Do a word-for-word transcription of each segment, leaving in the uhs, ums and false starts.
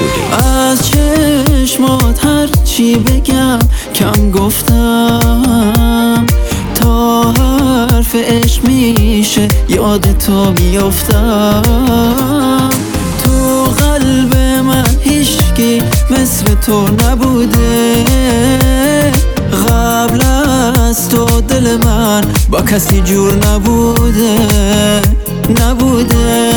کوچولی. از چشمات هر چی بگم کم گفتم، تا حرف عشق میشه یاد تو میافتم. تو قلب من هیچکی مثل تو نبوده، قبل از تو دل من با کسی جور نبوده نبوده.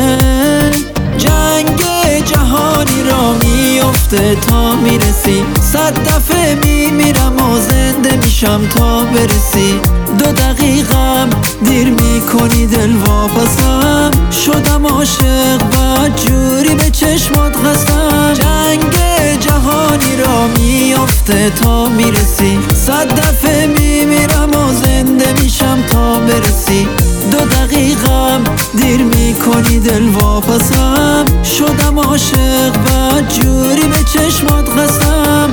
جنگ جهانی را میفته تا میرسی، صد دفعه میمیرم و زنده میشم تا برسی. دو دقیقم دیر میکنی دل واپسم، شدم عاشق و جوری به چشمات خستم. جنگ جهانی را میفته تا میرسی، صد دفعه میمیرم و زنده میشم تا برسی. دو دقیقم دیر میکنی دل واپسم، شدم عاشق و جوری به چشمات خستم.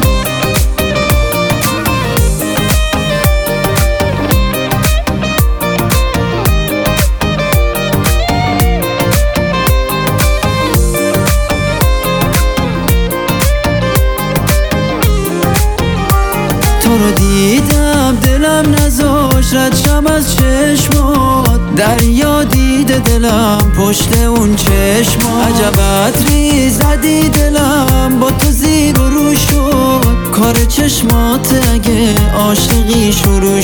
تو رو دیدم دلم نذاش رد شم از چشمات، دریا دیده دلم پشت اون چشمات. عجب عطری زدی دلم با تو زیر و رو شد، کار چشمات اگه عاشقی شروع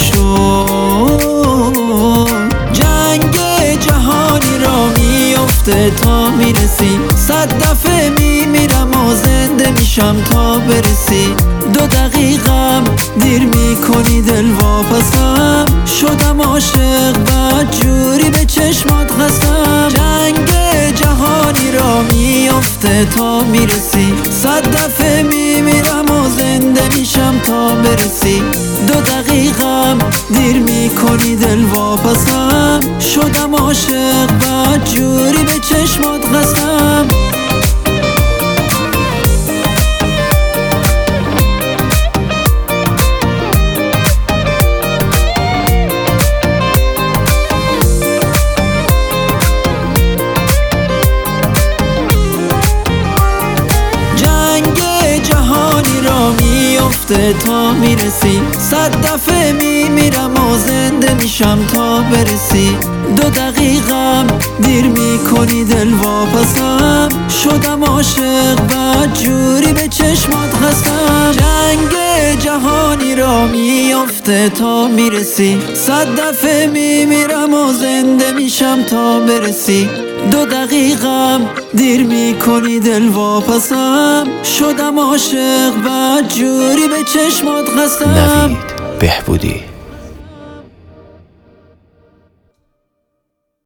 شد. جنگ جهانی را میفته تا میرسی، صد دفعه میمیرم و زنده میشم تا برسی. دو دقیقم دیر میکنی دل واپسم، شدم عاشق و جوری به چشمات خستم. جنگ جهانی را میفته تا میرسی، صد دفعه میمیرم و زنده میشم تا برسی. دو دقیقم دیر میکنی دل واپسم، شدم عاشق و جوری به چشمات خستم. تا میرسی، صد دفعه میمیرم و زنده میشم تا برسی. دو دقیقم دیر میکنی دل واپسم، شدم عاشق و جوری به چشمات خستم. جنگ جهانی را میفته تا میرسی، صد دفعه میمیرم و زنده میشم تا برسی. دو دقیقم دیر میکنی دل واپسم، شدم عاشق و جوری به چشمات خستم. نوید بهبودی.